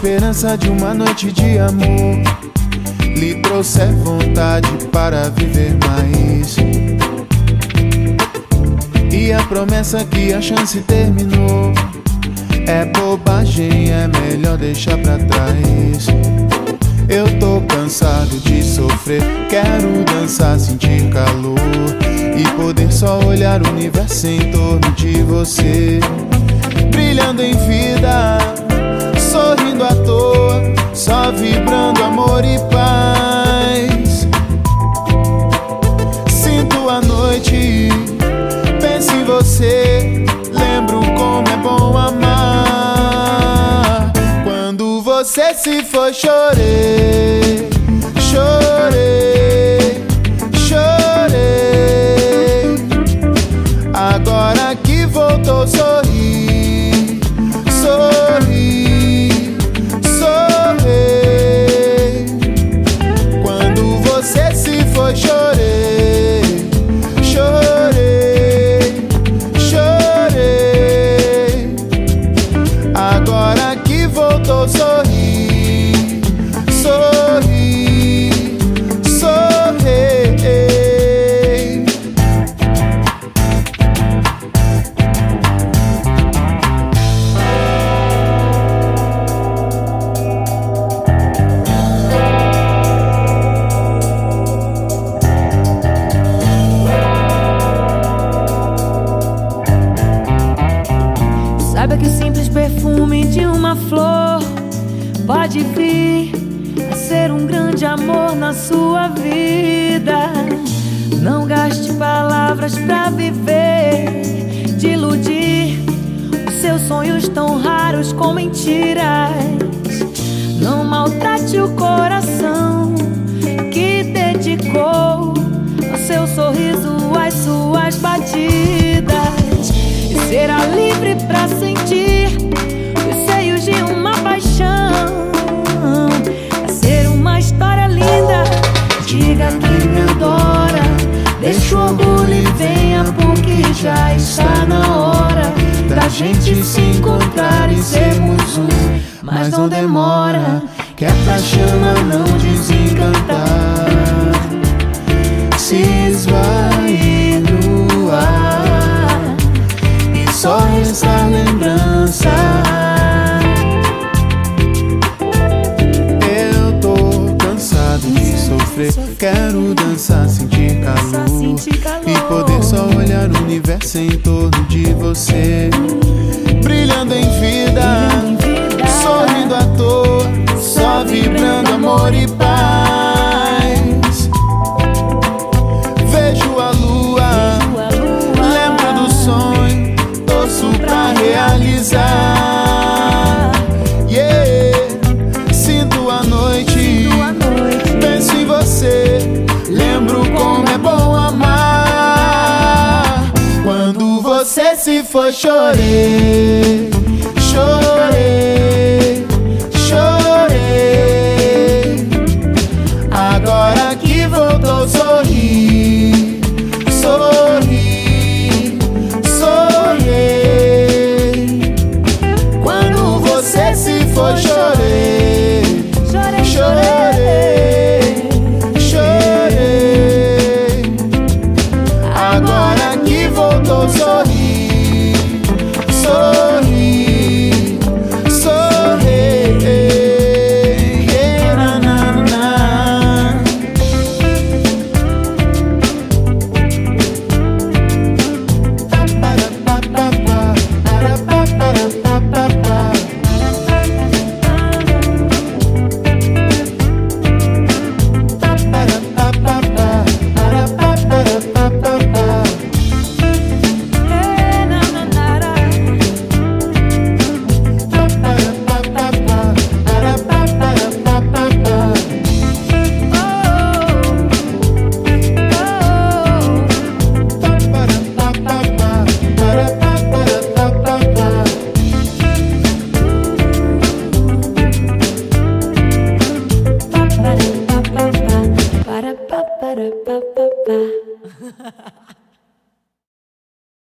esperança de uma noite de amor lhe trouxer vontade para viver mais, e a promessa que a chance terminou é bobagem, é melhor deixar pra trás. Eu tô cansado de sofrer, quero dançar, sentir calor e poder só olhar o universo em torno de você, brilhando em vida, sorrindo à toa, só vibrando amor e paz. Sinto a noite, penso em você, lembro como é bom amar. Quando você se foi, chorei, chorei, chorei. Agora que voltou, sorri, sorri, sorri. Quando você se foi, chorei, chorei, chorei. Agora que voltou, sorri, sorri, sorri. Saiba que o simples perfume de uma flor pode vir a ser um grande amor na sua vida. Não gaste palavras pra viver, de iludir os seus sonhos tão raros com mentiras. Não maltrate o coração que dedicou ao seu sorriso, às suas batidas. E será livre pra sentir os seios de uma paixão. Vai ser uma história linda. Diga que me adora, deixa o orgulho e venha, porque já está na hora da gente se encontrar e sermos um. Mas não demora, que é pra chama não desencantar, se esvair no ar e só restar lembrança. Eu tô cansado de sofrer, quero dançar, sentir calor e poder só olhar o universo em torno de você, brilhando em vida, sorrindo à toa, só vibrando amor e paz. Vejo a lua, lembro do sonho, torço pra realizar. Yeah. Sinto a noite, penso em você, lembro como é bom amar. Quando você se foi, chorei, chorei, chorei. Agora que voltou, sorri, sorri, sorri. Quando você se foi, chorei, chorei, chorei. Agora que voltou, sorri.